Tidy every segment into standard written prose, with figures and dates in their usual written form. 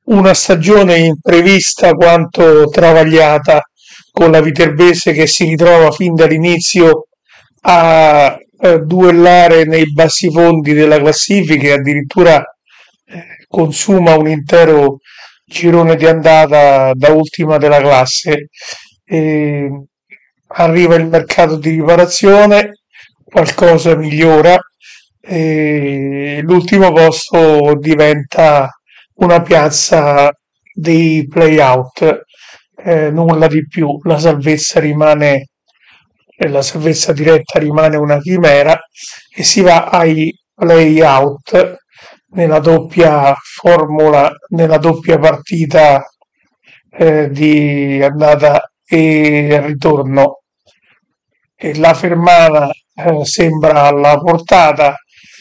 Una stagione imprevista quanto travagliata, con la Viterbese che si ritrova fin dall'inizio a duellare nei bassifondi della classifica e addirittura consuma un intero girone di andata da ultima della classe. E arriva il mercato di riparazione, qualcosa migliora e l'ultimo posto diventa una piazza dei play-out, nulla di più. La salvezza diretta rimane una chimera e si va ai play-out nella doppia formula, nella doppia partita di andata e ritorno. E la Fermana sembra alla portata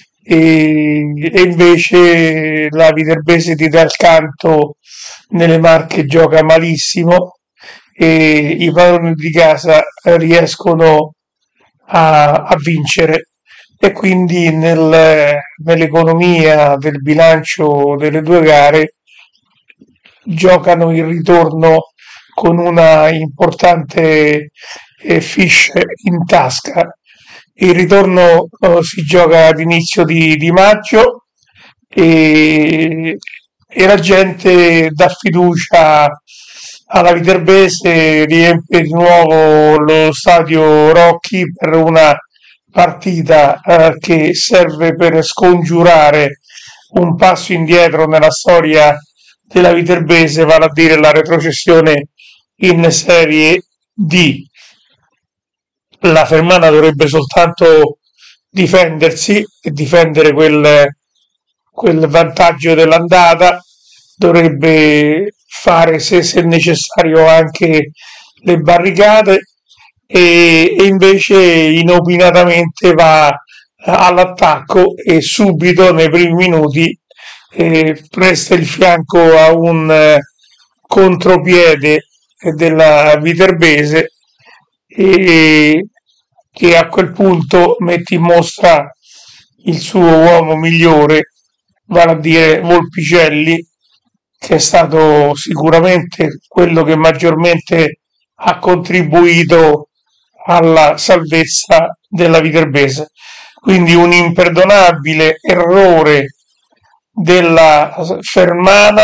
e invece la Viterbese di Dal Canto nelle Marche gioca malissimo e i padroni di casa riescono a vincere e quindi nell'economia del bilancio delle due gare giocano il ritorno con una importante fiche in tasca. Il ritorno si gioca ad inizio di maggio e la gente dà fiducia alla Viterbese, riempie di nuovo lo stadio Rocchi per una partita che serve per scongiurare un passo indietro nella storia della Viterbese, vale a dire la retrocessione in Serie D. La Fermana dovrebbe soltanto difendersi e difendere quel vantaggio dell'andata, dovrebbe fare se necessario anche le barricate e invece inopinatamente va all'attacco e subito nei primi minuti presta il fianco a un contropiede della Viterbese e che a quel punto mette in mostra il suo uomo migliore, vale a dire Volpicelli, che è stato sicuramente quello che maggiormente ha contribuito alla salvezza della Viterbese. Quindi un imperdonabile errore della Fermana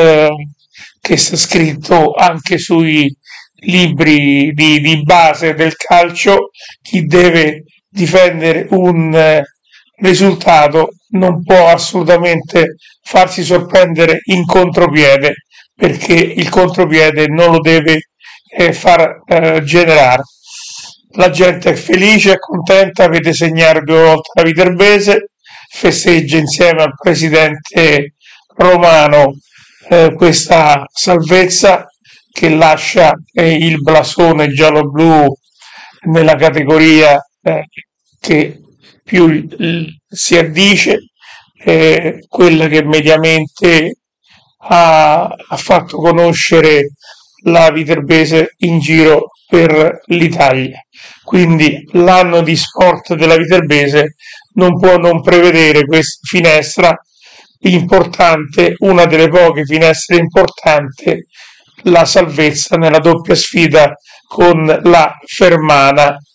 che sta scritto anche sui libri di base del calcio. Chi deve difendere un risultato non può assolutamente farsi sorprendere in contropiede, perché il contropiede non lo deve far generare. La gente è felice, è contenta, vede segnare 2 volte la Viterbese, festeggia insieme al presidente romano questa salvezza che lascia il blasone giallo-blu nella categoria che più si addice, quella che mediamente ha fatto conoscere la Viterbese in giro per l'Italia. Quindi l'anno di sport della Viterbese non può non prevedere questa finestra importante, una delle poche finestre importanti, la salvezza nella doppia sfida con la Fermana